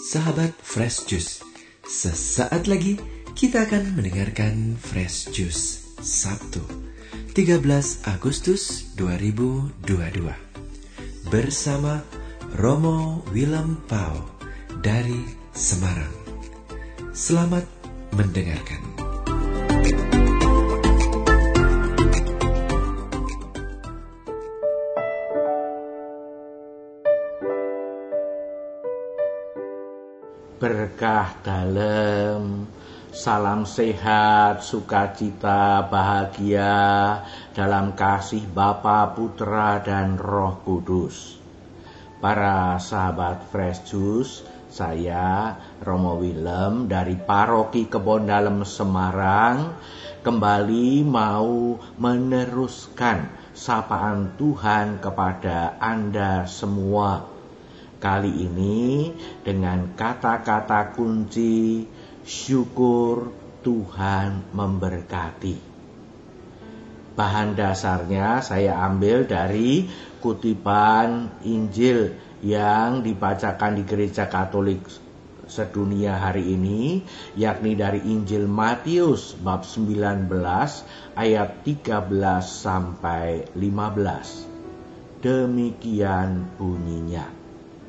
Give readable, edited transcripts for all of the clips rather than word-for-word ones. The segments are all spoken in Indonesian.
Sahabat Fresh Juice, sesaat lagi kita akan mendengarkan Fresh Juice Sabtu 13 Agustus 2022 bersama Romo Willem Pao dari Semarang. Selamat mendengarkan. Berkah dalem, salam sehat, sukacita, bahagia dalam kasih Bapa, Putra, dan Roh Kudus. Para sahabat Fresh Juice, saya Romo Willem dari Paroki Kebon Dalem Semarang kembali mau meneruskan sapaan Tuhan kepada Anda semua. Kali ini dengan kata-kata kunci syukur Tuhan memberkati. Bahan dasarnya saya ambil dari kutipan Injil yang dibacakan di Gereja Katolik sedunia hari ini, yakni dari Injil Matius bab 19 ayat 13 sampai 15. Demikian bunyinya.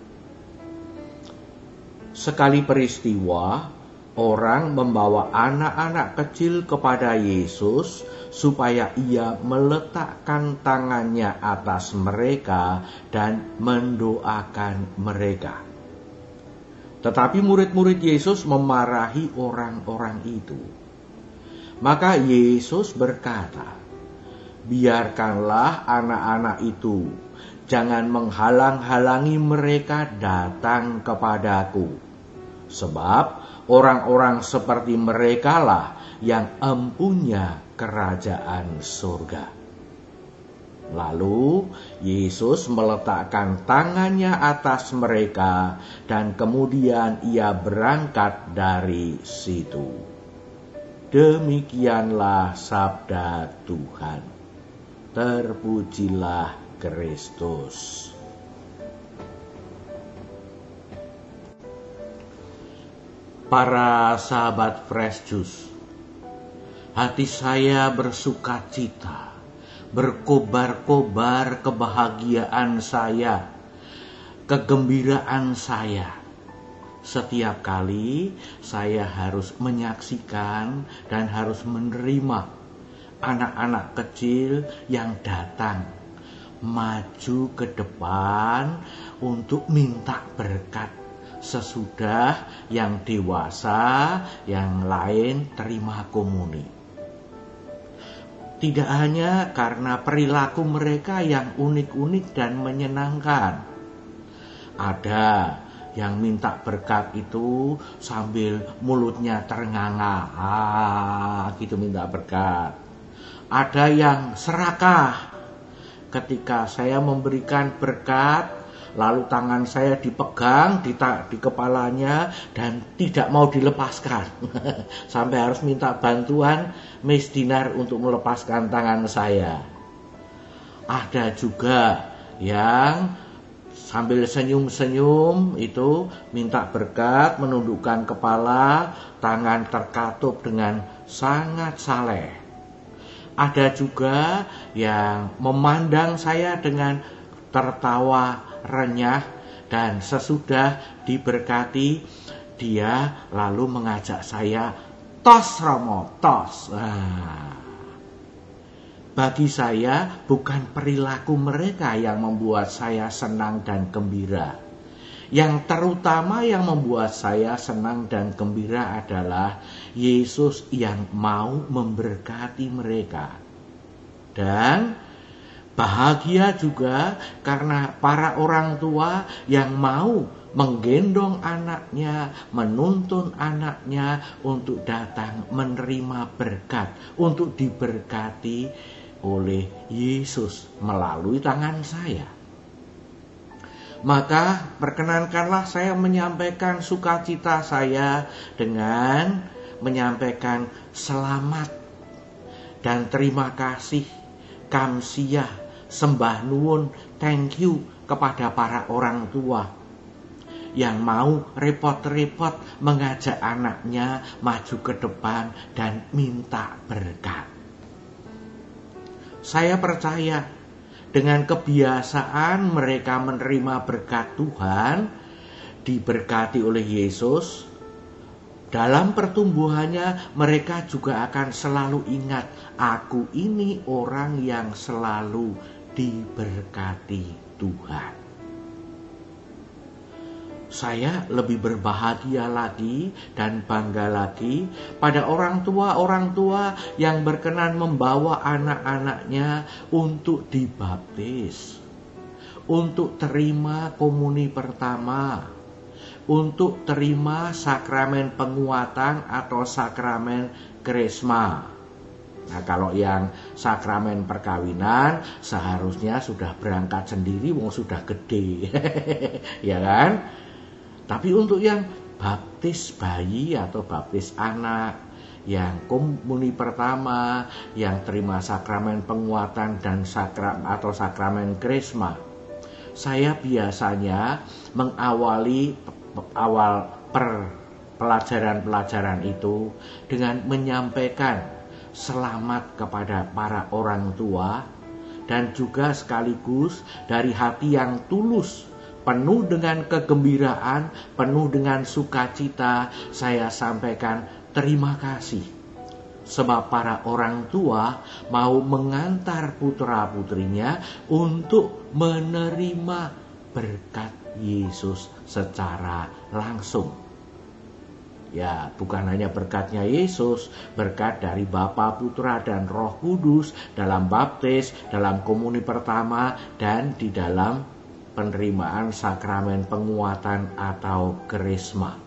Sekali peristiwa, orang membawa anak-anak kecil kepada Yesus supaya ia meletakkan tangannya atas mereka dan mendoakan mereka. Tetapi murid-murid Yesus memarahi orang-orang itu. Maka Yesus berkata, "Biarkanlah anak-anak itu, jangan menghalang-halangi mereka datang kepadaku. Sebab orang-orang seperti merekalah yang empunya kerajaan surga." Lalu Yesus meletakkan tangannya atas mereka dan kemudian ia berangkat dari situ. Demikianlah sabda Tuhan. Terpujilah Kristus. Para sahabat Fresh Juice, hati saya bersukacita, berkobar-kobar kebahagiaan saya, kegembiraan saya. Setiap kali saya harus menyaksikan dan harus menerima anak-anak kecil yang datang, maju ke depan untuk minta berkat. Sesudah yang dewasa, yang lain terima komuni. Tidak hanya karena perilaku mereka yang unik-unik dan menyenangkan. Ada yang minta berkat itu sambil mulutnya ternganga, gitu minta berkat. Ada yang serakah. Ketika saya memberikan berkat, lalu tangan saya dipegang di kepalanya dan tidak mau dilepaskan. Sampai harus minta bantuan Miss Dinar untuk melepaskan tangan saya. Ada juga yang sambil senyum-senyum itu minta berkat, menundukkan kepala, tangan terkatup dengan sangat saleh. Ada juga yang memandang saya dengan tertawa renyah, dan sesudah diberkati dia lalu mengajak saya, "Tos Romo, tos." Bagi saya bukan perilaku mereka yang membuat saya senang dan gembira. Yang terutama yang membuat saya senang dan gembira adalah Yesus yang mau memberkati mereka. Dan bahagia juga karena para orang tua yang mau menggendong anaknya, menuntun anaknya untuk datang menerima berkat, untuk diberkati oleh Yesus melalui tangan saya. Maka perkenankanlah saya menyampaikan sukacita saya dengan menyampaikan selamat dan terima kasih, kamsiah, sembah nuwun, thank you kepada para orang tua yang mau repot-repot mengajak anaknya maju ke depan dan minta berkat. Saya percaya dengan kebiasaan mereka menerima berkat Tuhan, diberkati oleh Yesus, dalam pertumbuhannya mereka juga akan selalu ingat, aku ini orang yang selalu diberkati Tuhan. Saya lebih berbahagia lagi dan bangga lagi pada orang tua yang berkenan membawa anak-anaknya untuk dibaptis, untuk terima komuni pertama, untuk terima sakramen penguatan atau sakramen krisma. Nah, kalau yang sakramen perkawinan seharusnya sudah berangkat sendiri, wong sudah gede. Ya kan? Tapi untuk yang baptis bayi atau baptis anak, yang komuni pertama, yang terima sakramen penguatan dan sakramen krisma, saya biasanya mengawali pelajaran-pelajaran itu dengan menyampaikan selamat kepada para orang tua dan juga sekaligus dari hati yang tulus, penuh dengan kegembiraan, penuh dengan sukacita, saya sampaikan terima kasih. Sebab para orang tua mau mengantar putra-putrinya untuk menerima berkat Yesus secara langsung. Ya, bukan hanya berkatnya Yesus, berkat dari Bapa, Putra, dan Roh Kudus dalam baptis, dalam komuni pertama, dan di dalam penerimaan sakramen penguatan atau krisma.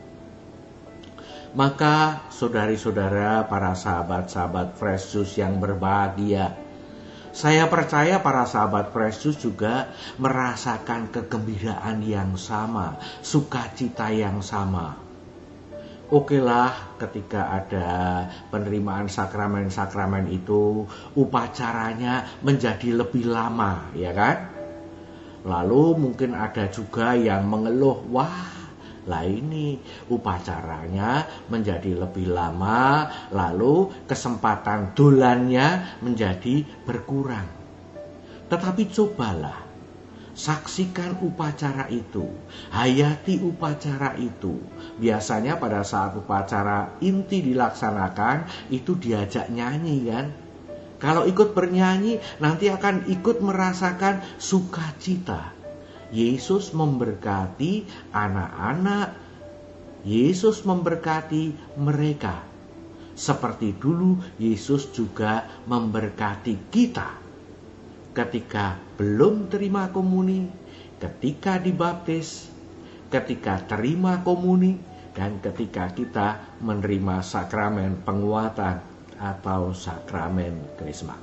Maka saudari-saudara, para sahabat-sahabat Fresh Juice yang berbahagia, saya percaya para sahabat Fresh Juice juga merasakan kegembiraan yang sama, sukacita yang sama. Okelah, ketika ada penerimaan sakramen-sakramen itu, upacaranya menjadi lebih lama, ya kan? Lalu mungkin ada juga yang mengeluh, wah, lah ini upacaranya menjadi lebih lama, lalu kesempatan dolannya menjadi berkurang. Tetapi cobalah, saksikan upacara itu, hayati upacara itu. Biasanya pada saat upacara inti dilaksanakan, itu diajak nyanyi kan. Kalau ikut bernyanyi, nanti akan ikut merasakan sukacita. Yesus memberkati anak-anak, Yesus memberkati mereka. Seperti dulu Yesus juga memberkati kita. Ketika belum terima komuni, ketika dibaptis, ketika terima komuni, dan ketika kita menerima sakramen penguatan atau sakramen krisma.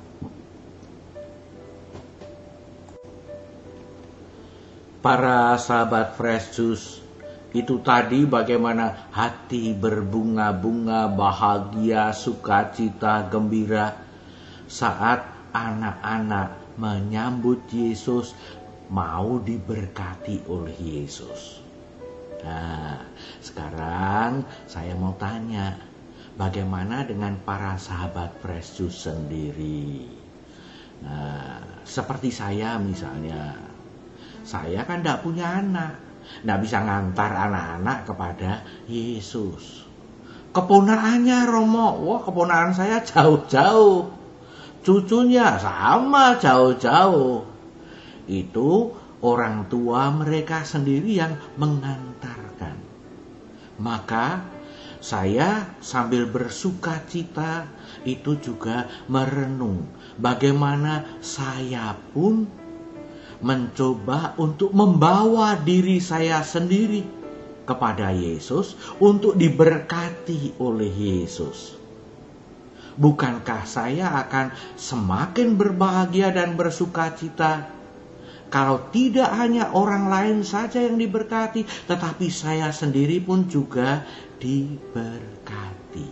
Para sahabat Fresh Juice, itu tadi bagaimana hati berbunga-bunga, bahagia, sukacita, gembira saat anak-anak menyambut Yesus, mau diberkati oleh Yesus. Nah, sekarang saya mau tanya, bagaimana dengan para sahabat Fresh Juice sendiri? Nah, seperti saya misalnya, saya kan tidak punya anak, tidak bisa ngantar anak-anak kepada Yesus. Keponakannya Romo, wah keponakan saya jauh-jauh, cucunya sama jauh-jauh. Itu orang tua mereka sendiri yang mengantarkan. Maka saya sambil bersukacita itu juga merenung bagaimana saya pun mencoba untuk membawa diri saya sendiri kepada Yesus untuk diberkati oleh Yesus. Bukankah saya akan semakin berbahagia dan bersukacita kalau tidak hanya orang lain saja yang diberkati, tetapi saya sendiri pun juga diberkati.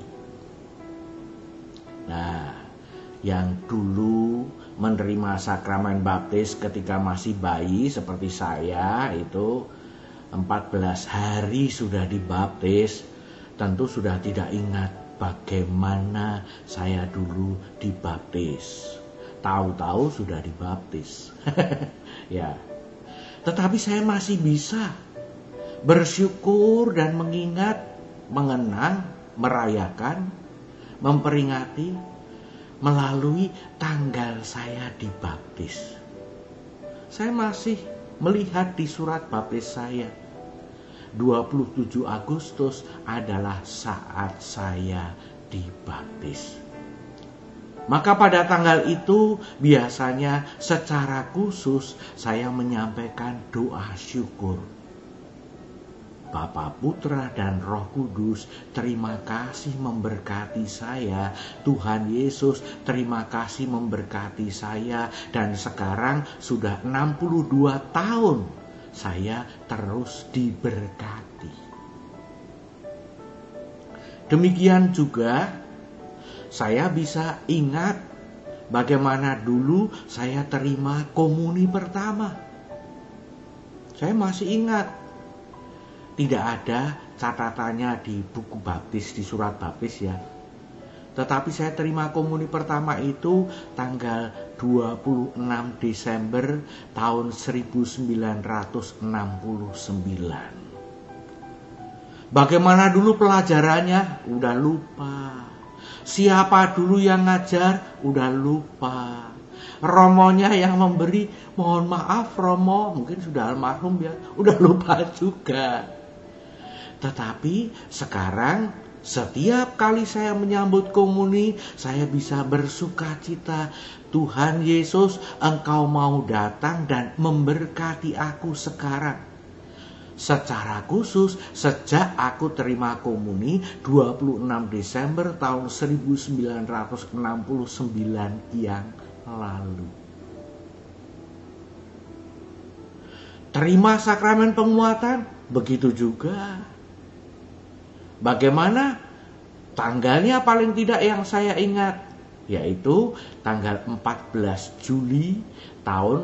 Nah, yang dulu menerima sakramen baptis ketika masih bayi seperti saya itu, 14 hari sudah dibaptis, tentu sudah tidak ingat bagaimana saya dulu dibaptis. Tahu-tahu sudah dibaptis. Ya. Tetapi saya masih bisa bersyukur dan mengingat, mengenang, merayakan, memperingati melalui tanggal saya dibaptis. Saya masih melihat di surat baptis saya, 27 Agustus adalah saat saya dibaptis. Maka pada tanggal itu biasanya secara khusus saya menyampaikan doa syukur. Bapa, Putra, dan Roh Kudus, terima kasih memberkati saya. Tuhan Yesus, terima kasih memberkati saya. Dan sekarang sudah 62 tahun saya terus diberkati. Demikian juga saya bisa ingat bagaimana dulu saya terima komuni pertama. Saya masih ingat. Tidak ada catatannya di buku baptis, di surat baptis ya. Tetapi saya terima komuni pertama itu tanggal 26 Desember tahun 1969. Bagaimana dulu pelajarannya? Udah lupa. Siapa dulu yang ngajar? Udah lupa. Romonya yang memberi, mohon maaf Romo, mungkin sudah almarhum ya, udah lupa juga. Tetapi sekarang setiap kali saya menyambut komuni, saya bisa bersuka cita. Tuhan Yesus, Engkau mau datang dan memberkati aku sekarang. Secara khusus, sejak aku terima komuni 26 Desember tahun 1969 yang lalu. Terima sakramen penguatan, begitu juga. Bagaimana? Tanggalnya paling tidak yang saya ingat, yaitu tanggal 14 Juli tahun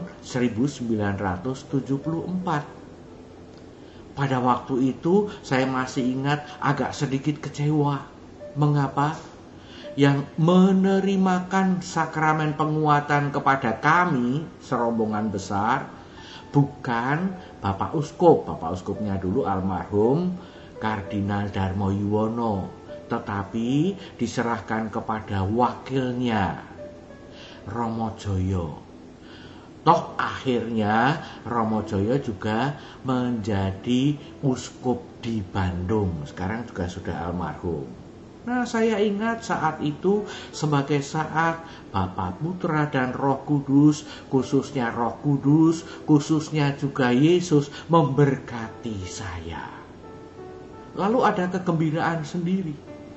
1974. Pada waktu itu saya masih ingat agak sedikit kecewa. Mengapa? Yang menerimakan sakramen penguatan kepada kami, serombongan besar, bukan Bapak Uskup. Bapak Uskupnya dulu almarhum Kardinal Darmo Yuwono, tetapi diserahkan kepada wakilnya Romo Joyo. Toh akhirnya Romo Joyo juga menjadi uskup di Bandung. Sekarang juga sudah almarhum. Nah, saya ingat saat itu sebagai saat Bapa, Putra, dan Roh Kudus, khususnya Roh Kudus, khususnya juga Yesus memberkati saya. Lalu ada kegembiraan sendiri.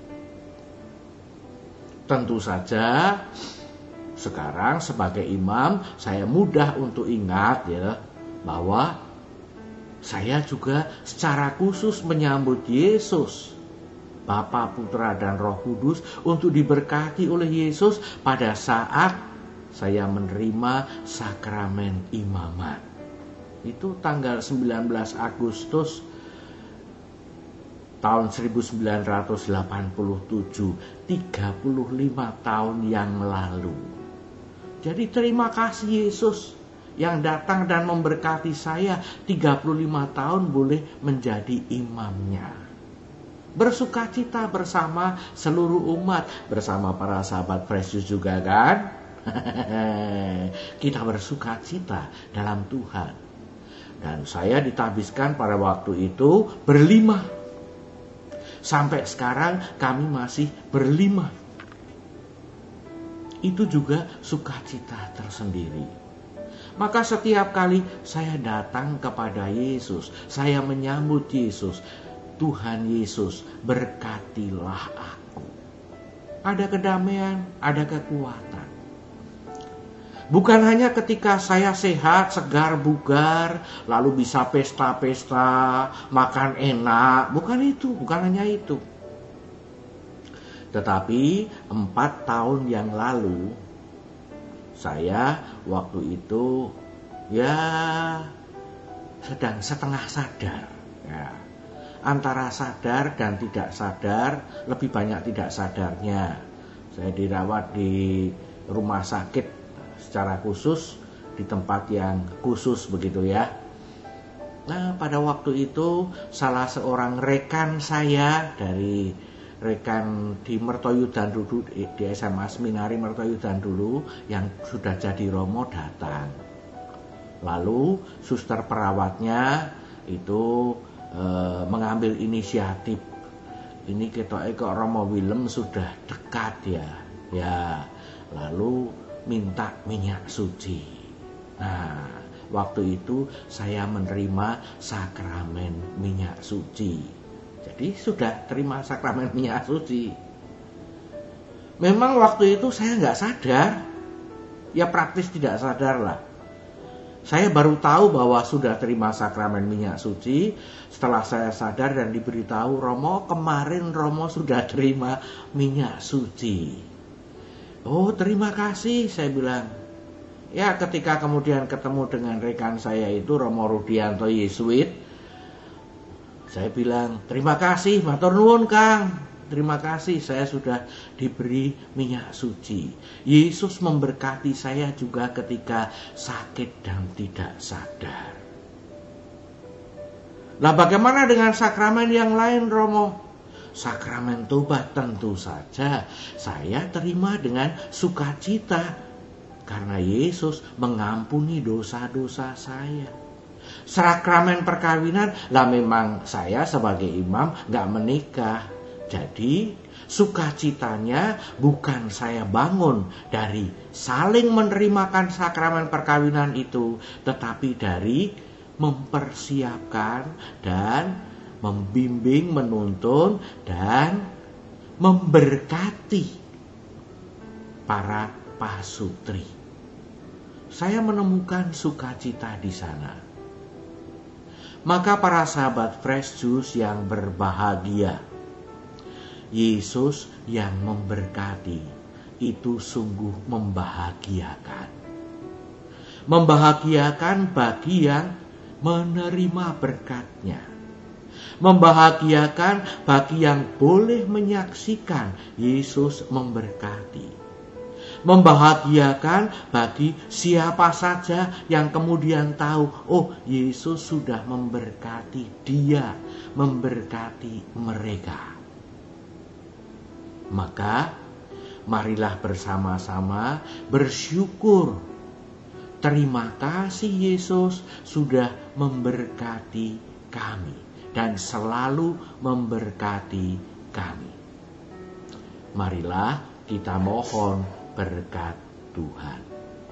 Tentu saja sekarang sebagai imam saya mudah untuk ingat ya bahwa saya juga secara khusus menyambut Yesus, Bapa, Putra, dan Roh Kudus untuk diberkati oleh Yesus pada saat saya menerima sakramen imamat. Itu tanggal 19 Agustus tahun 1987, 35 tahun yang lalu. Jadi terima kasih Yesus yang datang dan memberkati saya 35 tahun boleh menjadi imamnya. Bersukacita bersama seluruh umat, bersama para sahabat Fresh Juice juga kan. Kita bersukacita dalam Tuhan. Dan saya ditabiskan pada waktu itu berlima. Sampai sekarang kami masih berlima. Itu juga sukacita tersendiri. Maka setiap kali saya datang kepada Yesus, saya menyambut Yesus, Tuhan Yesus, berkatilah aku. Ada kedamaian, ada kekuatan. Bukan hanya ketika saya sehat, segar, bugar, lalu bisa pesta-pesta, makan enak. Bukan itu, bukan hanya itu. Tetapi 4 tahun yang lalu, saya waktu itu ya sedang setengah sadar. Ya. Antara sadar dan tidak sadar, lebih banyak tidak sadarnya. Saya dirawat di rumah sakit secara khusus, di tempat yang khusus begitu ya. Nah, pada waktu itu salah seorang rekan saya dari rekan di Mertoyudan dulu, di SMA Seminari Mertoyudan dulu, yang sudah jadi romo datang. Lalu suster perawatnya itu mengambil inisiatif. Ini ketoke kok Romo Willem sudah dekat ya. Lalu minta minyak suci. Nah, waktu itu saya menerima sakramen minyak suci. Jadi sudah terima sakramen minyak suci. Memang waktu itu saya nggak sadar, ya praktis tidak sadar lah. Saya baru tahu bahwa sudah terima sakramen minyak suci setelah saya sadar dan diberitahu, Romo, kemarin Romo sudah terima minyak suci. Oh, terima kasih, saya bilang. Ya, ketika kemudian ketemu dengan rekan saya itu, Romo Rudianto Yesuit, saya bilang, terima kasih, matur nuwun Kang. Terima kasih, saya sudah diberi minyak suci. Yesus memberkati saya juga ketika sakit dan tidak sadar. Nah, bagaimana dengan sakramen yang lain, Romo? Sakramen tobat tentu saja saya terima dengan sukacita, karena Yesus mengampuni dosa-dosa saya. Sakramen perkawinan, lah memang saya sebagai imam gak menikah. Jadi sukacitanya bukan saya bangun dari saling menerimakan sakramen perkawinan itu, tetapi dari mempersiapkan dan membimbing, menuntun dan memberkati para pasutri. Saya menemukan sukacita di sana. Maka para sahabat Fresh Juice yang berbahagia, Yesus yang memberkati itu sungguh membahagiakan. Membahagiakan bagi yang menerima berkat-Nya. Membahagiakan bagi yang boleh menyaksikan Yesus memberkati. Membahagiakan bagi siapa saja yang kemudian tahu, oh, Yesus sudah memberkati dia, memberkati mereka. Maka marilah bersama-sama bersyukur. Terima kasih Yesus sudah memberkati kami dan selalu memberkati kami. Marilah kita mohon berkat Tuhan.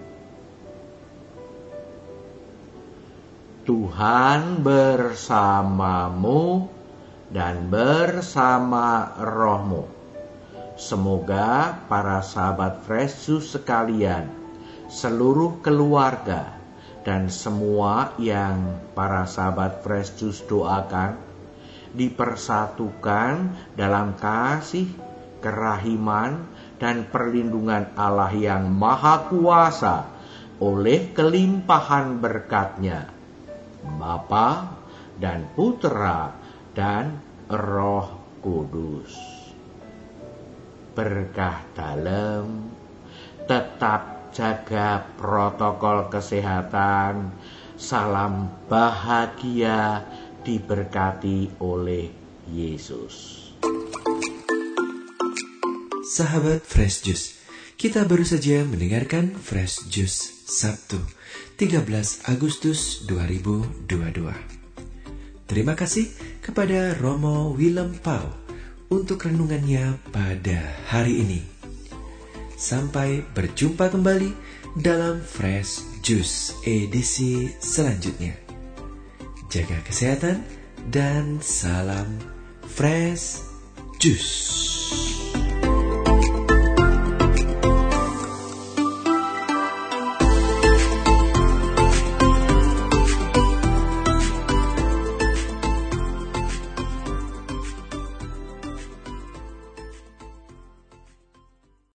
Tuhan bersamamu dan bersama rohmu. Semoga para sahabat Fresh Juice sekalian, seluruh keluarga, dan semua yang para sahabat Fresh Juice doakan, dipersatukan dalam kasih, kerahiman, dan perlindungan Allah yang Maha Kuasa oleh kelimpahan berkat-Nya, Bapa dan Putra dan Roh Kudus. Berkah dalam, tetap jaga protokol kesehatan, salam bahagia, diberkati oleh Yesus. Sahabat Fresh Juice, kita baru saja mendengarkan Fresh Juice Sabtu 13 Agustus 2022. Terima kasih kepada Romo Willem Pau untuk renungannya pada hari ini. Sampai berjumpa kembali dalam Fresh Juice edisi selanjutnya. Jaga kesehatan dan salam Fresh Juice.